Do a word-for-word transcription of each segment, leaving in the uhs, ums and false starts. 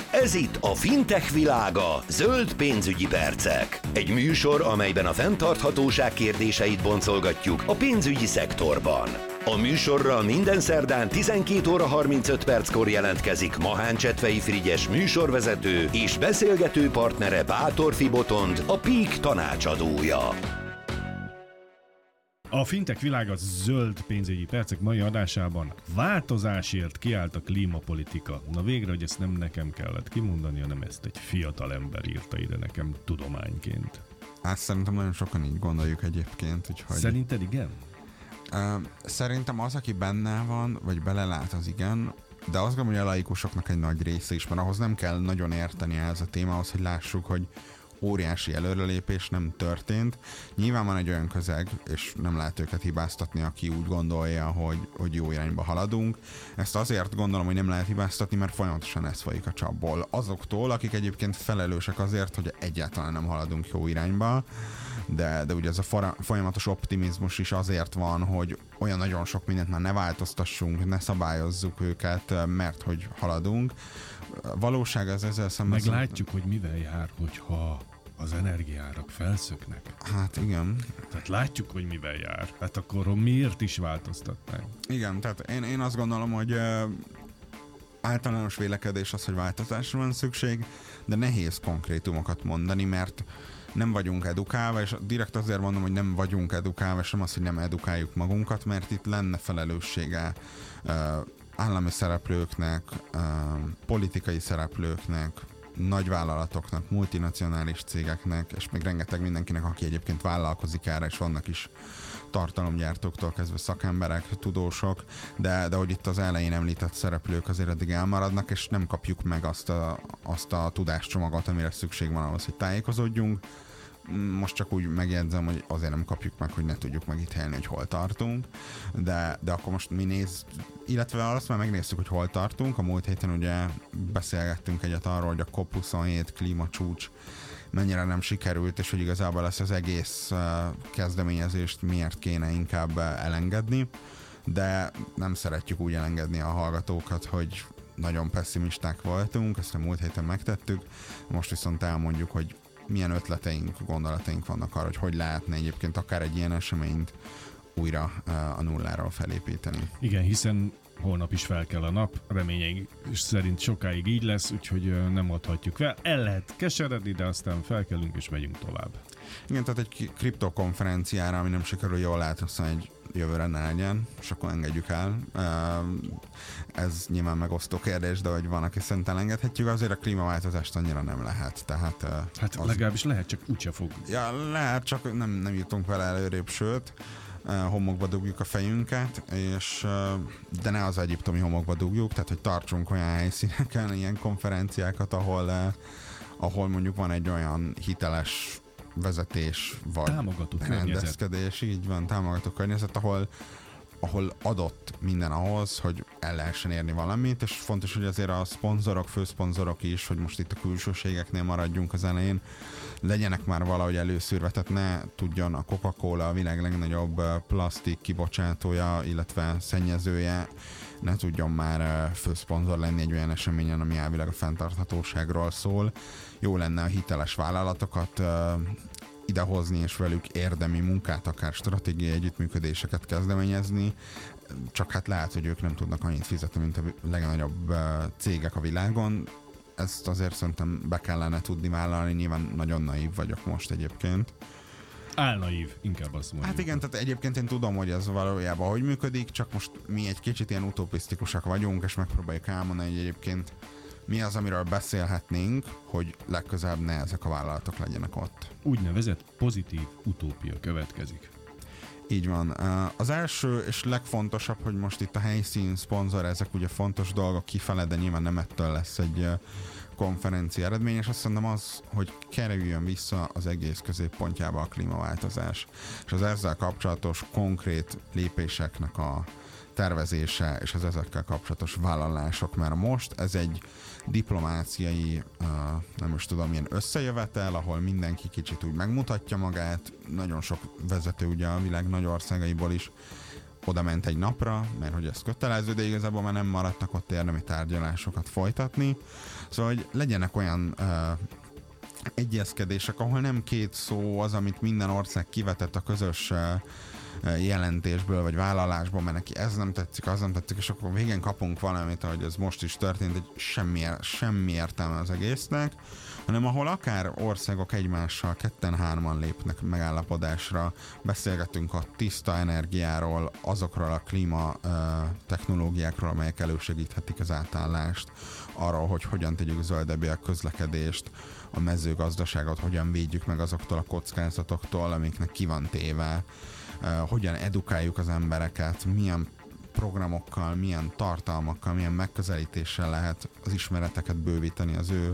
Ez itt a fintech világa, zöld pénzügyi percek. Egy műsor, amelyben a fenntarthatóság kérdéseit boncolgatjuk a pénzügyi szektorban. A műsorral minden szerdán tizenkét óra harmincöt perckor jelentkezik Mahán Csetvei Frigyes műsorvezető és beszélgető partnere Bátorfi Botond, a Peak tanácsadója. A fintech világa zöld pénzügyi percek mai adásában változásért kiállt a klímapolitika. Na végre, hogy ezt nem nekem kellett kimondani, hanem ezt egy fiatal ember írta ide nekem tudományként. Hát szerintem nagyon sokan így gondoljuk egyébként. Úgyhogy... Szerinted igen? Uh, szerintem az, aki benne van, vagy belelát, az igen, de azt gondolom, hogy a laikusoknak egy nagy része is, mert ahhoz nem kell nagyon érteni ez a témához, hogy lássuk, hogy óriási előrelépés nem történt. Nyilván van egy olyan közeg, és nem lehet őket hibáztatni, aki úgy gondolja, hogy, hogy jó irányba haladunk. Ezt azért gondolom, hogy nem lehet hibáztatni, mert folyamatosan ez folyik a csapból. Azoktól, akik egyébként felelősek azért, hogy egyáltalán nem haladunk jó irányba, de, de ugye ez a folyamatos optimizmus is azért van, hogy olyan nagyon sok mindent már ne változtassunk, ne szabályozzuk őket, mert hogy haladunk. Valóság az ezzel szemben... Meglátjuk, hogy mivel jár, hogyha az energiaárak felszöknek. Hát igen. Tehát látjuk, hogy mivel jár. Hát akkor miért is változtatnánk? Igen, tehát én, én azt gondolom, hogy uh, általános vélekedés az, hogy változásra van szükség, de nehéz konkrétumokat mondani, mert nem vagyunk edukálva, és direkt azért mondom, hogy nem vagyunk edukálva, és nem az, hogy nem edukáljuk magunkat, mert itt lenne felelőssége uh, állami szereplőknek, uh, politikai szereplőknek, nagyvállalatoknak, multinacionális cégeknek, és még rengeteg mindenkinek, aki egyébként vállalkozik erre, és vannak is tartalomgyártóktól kezdve szakemberek, tudósok, de, de hogy itt az elején említett szereplők azért eddig elmaradnak, és nem kapjuk meg azt a, azt a tudáscsomagot, amire szükség van ahhoz, hogy tájékozódjunk. Most csak úgy megjegyzem, hogy azért nem kapjuk meg, hogy ne tudjuk megítélni, hogy hol tartunk, de, de akkor most mi néz, illetve azt már megnéztük, hogy hol tartunk. A múlt héten ugye beszélgettünk egyet arról, hogy a cop huszonhét klímacsúcs mennyire nem sikerült, és hogy igazából ezt az egész kezdeményezést miért kéne inkább elengedni, de nem szeretjük úgy elengedni a hallgatókat, hogy nagyon pessimisták voltunk, ezt a múlt héten megtettük, most viszont elmondjuk, hogy milyen ötleteink, gondolataink vannak arra, hogy hogy lehetne egyébként akár egy ilyen eseményt újra a nulláról felépíteni. Igen, hiszen holnap is fel kell a nap, reményeink szerint sokáig így lesz, úgyhogy nem adhatjuk fel. El lehet keseredni, de aztán felkelünk és megyünk tovább. Igen, tehát egy kriptokonferenciára, ami nem sikerül jól lehet, aztán egy jövőre ne legyen, és akkor engedjük el. Ez nyilván megosztó kérdés, de hogy van, aki szerint elengedhetjük, azért a klímaváltozást annyira nem lehet. Tehát, hát az... legalábbis lehet, csak úgyse fog. Ja, lehet, csak nem, nem jutunk vele előrébb, sőt, homokba dugjuk a fejünket, és, de ne az egyiptomi homokba dugjuk, tehát hogy tartsunk olyan helyszíneken, ilyen konferenciákat, ahol, ahol mondjuk van egy olyan hiteles vezetés, vagy támogató rendezkedés, így van, támogató környezet, ahol, ahol adott minden ahhoz, hogy el lehessen érni valamit, és fontos, hogy azért a szponzorok, főszponzorok is, hogy most itt a külsőségeknél maradjunk az elején, legyenek már valahogy előszűrve, tehát ne tudjon a Coca-Cola, a világ legnagyobb plastik kibocsátója, illetve szennyezője, ne tudjon már főszponzor lenni egy olyan eseményen, ami elvileg a fenntarthatóságról szól. Jó lenne a hiteles vállalatokat uh, idehozni, és velük érdemi munkát, akár stratégiai együttműködéseket kezdeményezni, csak hát lehet, hogy ők nem tudnak annyit fizetni, mint a legnagyobb uh, cégek a világon. Ezt azért szerintem be kellene tudni vállalni, nyilván nagyon naív vagyok most egyébként. Álnaív, inkább azt mondjuk. Hát igen, tehát egyébként én tudom, hogy ez valójában hogy működik, csak most mi egy kicsit ilyen utopisztikusak vagyunk, és megpróbáljuk elmondani, hogy egyébként mi az, amiről beszélhetnénk, hogy legközelebb ne ezek a vállalatok legyenek ott. Úgynevezett pozitív utópia következik. Így van. Az első és legfontosabb, hogy most itt a helyszín, szponzor, ezek ugye fontos dolgok kifele, de nyilván nem ettől lesz egy konferencia eredmény, és azt mondom az, hogy kerüljön vissza az egész középpontjába a klímaváltozás. És az ezzel kapcsolatos konkrét lépéseknek a tervezése és az ezekkel kapcsolatos vállalások, mert most ez egy diplomáciai, uh, nem is tudom, ilyen összejövetel, ahol mindenki kicsit úgy megmutatja magát, nagyon sok vezető ugye a világ nagy országaiból is oda ment egy napra, mert hogy ez kötelező, de igazából már nem maradtak ott érdemi tárgyalásokat folytatni. Szóval, hogy legyenek olyan uh, egyezkedések, ahol nem két szó az, amit minden ország kivetett a közös uh, jelentésből, vagy vállalásból, mert neki ez nem tetszik, az nem tetszik, és akkor végén kapunk valamit, ahogy ez most is történt, hogy semmi, semmi értelme az egésznek, hanem ahol akár országok egymással ketten-hárman lépnek megállapodásra, beszélgetünk a tiszta energiáról, azokról a klíma uh, technológiákról, amelyek elősegíthetik az átállást, arról, hogy hogyan tegyük zöldebbé a közlekedést, a mezőgazdaságot, hogyan védjük meg azoktól a kockázatoktól, amiknek ki van téve, uh, hogyan edukáljuk az embereket, milyen programokkal, milyen tartalmakkal, milyen megközelítéssel lehet az ismereteket bővíteni az ő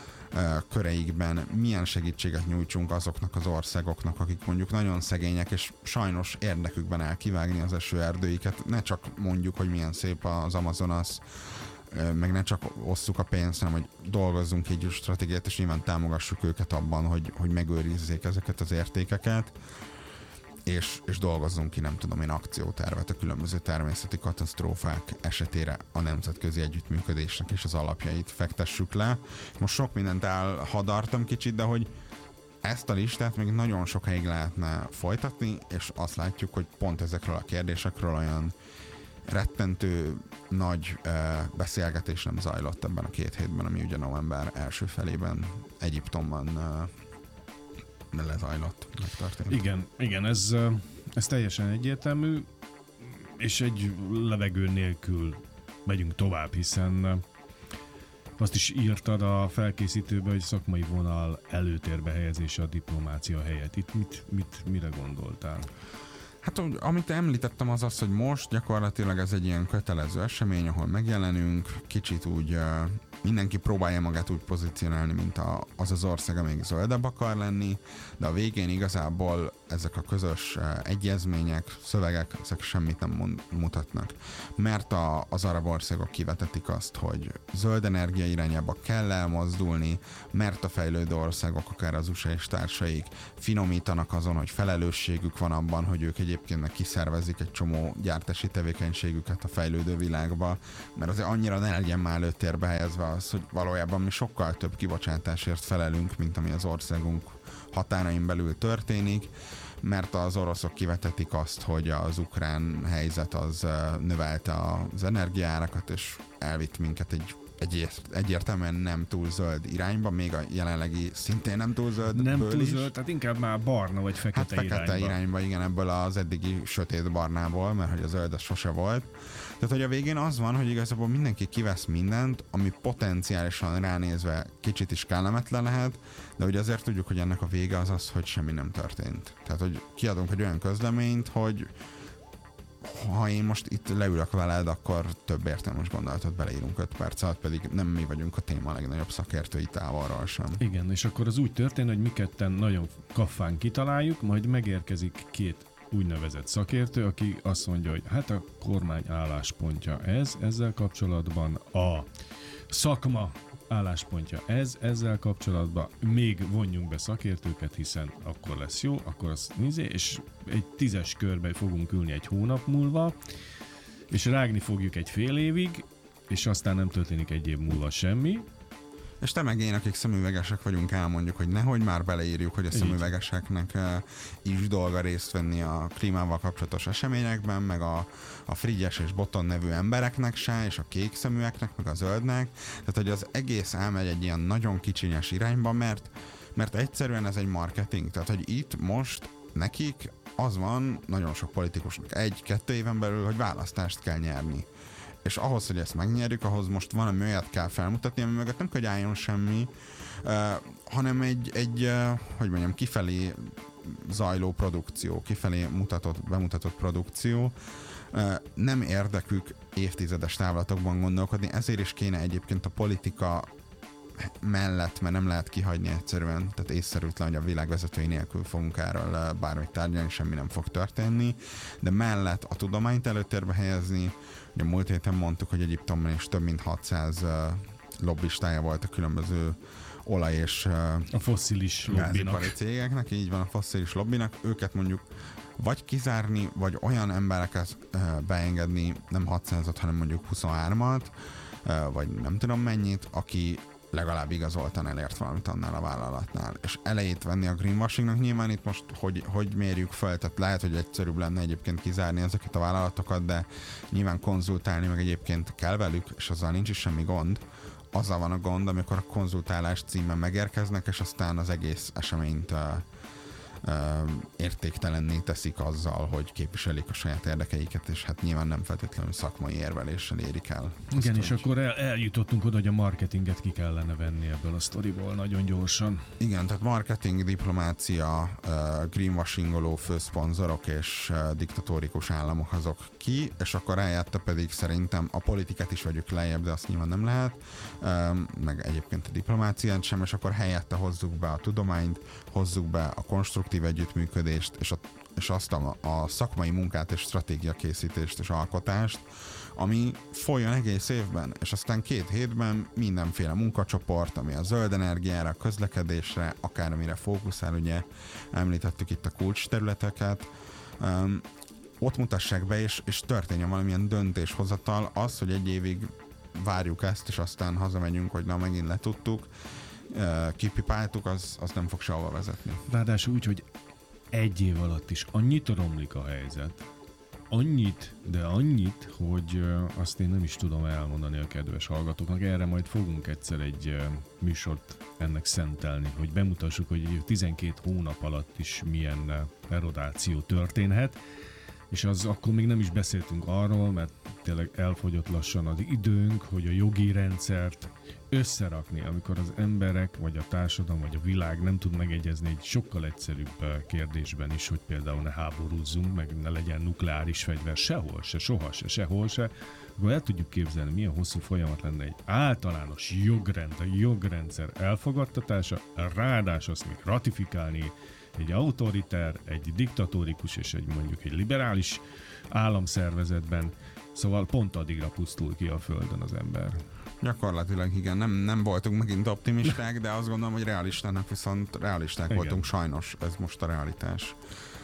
köreikben, milyen segítséget nyújtsunk azoknak az országoknak, akik mondjuk nagyon szegények, és sajnos érdekükben áll kivágni az esőerdőiket. Ne csak mondjuk, hogy milyen szép az Amazonas, meg ne csak osszuk a pénzt, hanem hogy dolgozzunk így stratégiát, és nyilván támogassuk őket abban, hogy, hogy megőrizzék ezeket az értékeket, és, és dolgozzunk ki, nem tudom én, akciótervet a különböző természeti katasztrófák esetére a nemzetközi együttműködésnek és az alapjait fektessük le. Most sok mindent elhadartam kicsit, de hogy ezt a listát még nagyon sokáig lehetne folytatni, és azt látjuk, hogy pont ezekről a kérdésekről olyan rettentő nagy uh, beszélgetés nem zajlott ebben a két hétben, ami ugye november első felében Egyiptomban uh, lezajlott, megtörtént. Igen, igen, ez, ez teljesen egyértelmű, és egy levegő nélkül megyünk tovább, hiszen azt is írtad a felkészítőbe, hogy szakmai vonal előtérbe helyezése a diplomácia helyett. Itt mit, mit, mire gondoltál? Hát amit említettem az az, hogy most gyakorlatilag ez egy ilyen kötelező esemény, ahol megjelenünk, kicsit úgy uh, mindenki próbálja magát úgy pozícionálni, mint a, az az ország, amelyik zöldebb akar lenni, de a végén igazából ezek a közös uh, egyezmények, szövegek, ezek semmit nem mond, mutatnak. Mert a, az arab országok kivetetik azt, hogy zöld energia irányába kell elmozdulni, mert a fejlődő országok, akár az u es á és társaik finomítanak azon, hogy felelősségük van abban, hogy ők egyébként meg kiszervezik egy csomó gyártási tevékenységüket a fejlődő világba, mert azért annyira ne legyen már előtérbe helyezve az, hogy valójában mi sokkal több kibocsátásért felelünk, mint ami az országunk határain belül történik, mert az oroszok kivetetik azt, hogy az ukrán helyzet az növelte az energiaárakat, és elvitt minket egy Egy, egyértelműen nem túl zöld irányba, még a jelenlegi szintén nem túl zöld. Nem túl is. zöld, tehát inkább már barna vagy fekete, hát fekete irányba. irányba. irányba. Igen, ebből az eddigi sötét barnából, mert hogy a zöld az sose volt. Tehát, hogy a végén az van, hogy igazából mindenki kivesz mindent, ami potenciálisan ránézve kicsit is kellemetlen lehet, de ugye azért tudjuk, hogy ennek a vége az az, hogy semmi nem történt. Tehát, hogy kiadunk egy olyan közleményt, hogy ha én most itt leülök veled, akkor több értelmes gondolatot beleírunk öt perc alatt, pedig nem mi vagyunk a téma legnagyobb szakértői távolról sem. Igen, és akkor az úgy történ, hogy mi ketten nagyon kaffán kitaláljuk, majd megérkezik két úgynevezett szakértő, aki azt mondja, hogy hát a kormány álláspontja ez, ezzel kapcsolatban a szakma álláspontja ez, ezzel kapcsolatban még vonjunk be szakértőket, hiszen akkor lesz jó, akkor az nézé, és egy tízes körbe fogunk ülni egy hónap múlva, és rágni fogjuk egy fél évig, és aztán nem történik egy év múlva semmi. És te meg én, akik szemüvegesek vagyunk, elmondjuk, hogy nehogy már beleírjuk, hogy a szemüvegeseknek is dolga részt venni a klímával kapcsolatos eseményekben, meg a, a Frigyes és Boton nevű embereknek se, és a kék szeműeknek, meg a zöldnek. Tehát, hogy az egész elmegy egy ilyen nagyon kicsinyes irányba, mert, mert egyszerűen ez egy marketing. Tehát, hogy itt most nekik az van nagyon sok politikusnak egy-kettő éven belül, hogy választást kell nyerni. És ahhoz, hogy ezt megnyerjük, ahhoz most valami olyat kell felmutatni, ami mögött nem kell, hogy álljon semmi, uh, hanem egy, egy uh, hogy mondjam, kifelé zajló produkció, kifelé mutatott, bemutatott produkció. Uh, nem érdekük évtizedes távlatokban gondolkodni, ezért is kéne egyébként a politika mellett, mert nem lehet kihagyni egyszerűen, tehát észszerűtlen, hogy a világ vezetői nélkül fogunk erről bármit tárgyalni, semmi nem fog történni, de mellett a tudományt előtérbe helyezni. Ugye múlt héten mondtuk, hogy Egyiptomban is több mint hatszáz uh, lobbistája volt a különböző olaj és uh, a fosszilis lobbinak. cégeknek, így van, a fosszilis lobbinak, őket mondjuk vagy kizárni, vagy olyan embereket beengedni, nem hatszázat, hanem mondjuk huszonhármat, vagy nem tudom mennyit, aki legalább igazoltan elért valamit annál a vállalatnál. És elejét venni a greenwashingnak, nyilván itt most hogy, hogy mérjük fel, tehát lehet, hogy egyszerűbb lenne egyébként kizárni ezeket a vállalatokat, de nyilván konzultálni meg egyébként kell velük, és azzal nincs is semmi gond. Azzal van a gond, amikor a konzultálás címen megérkeznek, és aztán az egész eseményt uh, uh, értéktelenné teszik azzal, hogy képviselik a saját érdekeiket, és hát nyilván nem feltétlenül szakmai érveléssel érik el. Igen, azt, és hogy... akkor el, eljutottunk oda, hogy a marketinget ki kellene venni ebből a sztoriból nagyon gyorsan. Igen, tehát marketing, diplomácia, uh, greenwashingoló főszponzorok és uh, diktatórikus államok azok ki, és akkor eljött pedig szerintem a politikát is vegyük lejjebb, de azt nyilván nem lehet, um, meg egyébként a diplomáciát sem, és akkor helyette hozzuk be a tudományt, hozzuk be a konstruktív együttműködést, és, a, és azt a, a szakmai munkát és stratégiakészítést és alkotást, ami folyjon egész évben, és aztán két hétben mindenféle munkacsoport, ami a zöld energiára, a közlekedésre, akár amire fókuszál, ugye említettük itt a kulcs területeket, um, ott mutassák be, és, és történjen valamilyen döntéshozatal, az, hogy egy évig várjuk ezt, és aztán hazamegyünk, hogy na, megint letudtuk, kipipáltuk, az, az nem fog sehova vezetni. Ráadásul úgy, hogy egy év alatt is annyit romlik a helyzet, annyit, de annyit, hogy azt én nem is tudom elmondani a kedves hallgatóknak. Erre majd fogunk egyszer egy műsort ennek szentelni, hogy bemutassuk, hogy tizenkét hónap alatt is milyen erodáció történhet, és az akkor még nem is beszéltünk arról, mert tényleg elfogyott lassan az időnk, hogy a jogi rendszert összerakni, amikor az emberek, vagy a társadalom, vagy a világ nem tud megegyezni egy sokkal egyszerűbb kérdésben is, hogy például ne háborúzzunk, meg ne legyen nukleáris fegyver sehol se, soha se, sehol se, akkor el tudjuk képzelni, milyen hosszú folyamat lenne egy általános jogrend, a jogrendszer elfogadtatása, ráadásul azt még ratifikálni egy autoriter, egy diktatórikus és egy mondjuk egy liberális államszervezetben, szóval pont addigra pusztul ki a Földön az ember. Gyakorlatilag igen, nem, nem voltunk megint optimisták, de azt gondolom, hogy realistának viszont realisták igen. voltunk, sajnos ez most a realitás.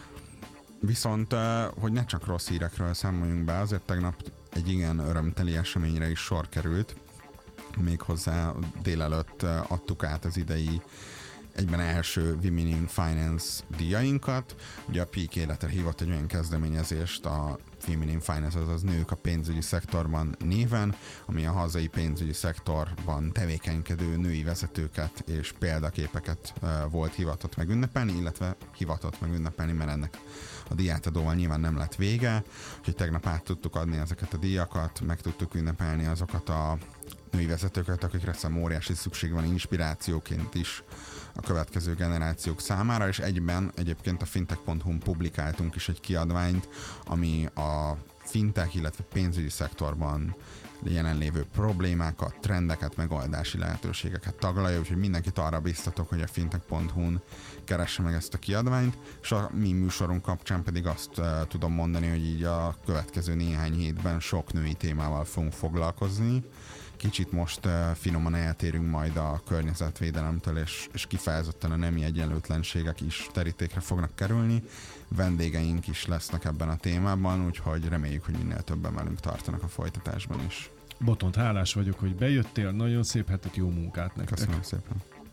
Viszont, hogy ne csak rossz hírekről számoljunk be, azért tegnap egy igen örömteli eseményre is sor került, méghozzá délelőtt adtuk át az idei egyben első Women in Finance díjainkat. Ugye a Peak Életre hívott egy olyan kezdeményezést, a Women in Finance, azaz nők a pénzügyi szektorban néven, ami a hazai pénzügyi szektorban tevékenykedő női vezetőket és példaképeket uh, volt hivatott meg ünnepelni, illetve hivatott meg ünnepelni, mert ennek a díjátadóval nyilván nem lett vége, úgyhogy tegnap át tudtuk adni ezeket a díjakat, meg tudtuk ünnepelni azokat a női vezetőket, akikre szerintem óriási szükség van inspirációként is a következő generációk számára, és egyben egyébként a fintech pont hu-n publikáltunk is egy kiadványt, ami a fintech, illetve pénzügyi szektorban jelenlévő problémákat, trendeket, megoldási lehetőségeket taglalja, úgyhogy mindenkit arra biztatok, hogy a fintech pont hu-n keresse meg ezt a kiadványt, és a mi műsorunk kapcsán pedig azt uh, tudom mondani, hogy így a következő néhány hétben sok női témával fogunk foglalkozni. Kicsit most uh, finoman eltérünk majd a környezetvédelemtől, és, és kifejezetten a nemi egyenlőtlenségek is terítékre fognak kerülni. Vendégeink is lesznek ebben a témában, úgyhogy reméljük, hogy minél többen velünk tartanak a folytatásban is. Botont, hálás vagyok, hogy bejöttél, nagyon szép hetet, jó munkát nektek. Köszönöm szépen.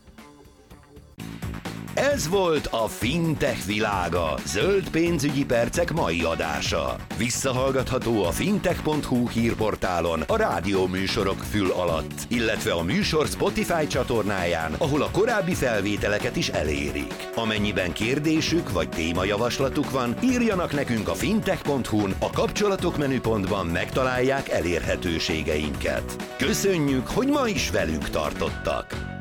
Ez volt a Fintech világa, zöld pénzügyi percek mai adása. Visszahallgatható a fintech pont hu hírportálon, a rádió műsorok fül alatt, illetve a műsor Spotify csatornáján, ahol a korábbi felvételeket is elérik. Amennyiben kérdésük vagy témajavaslatuk van, írjanak nekünk a fintech pont hu-n, a kapcsolatok menüpontban megtalálják elérhetőségeinket. Köszönjük, hogy ma is velünk tartottak!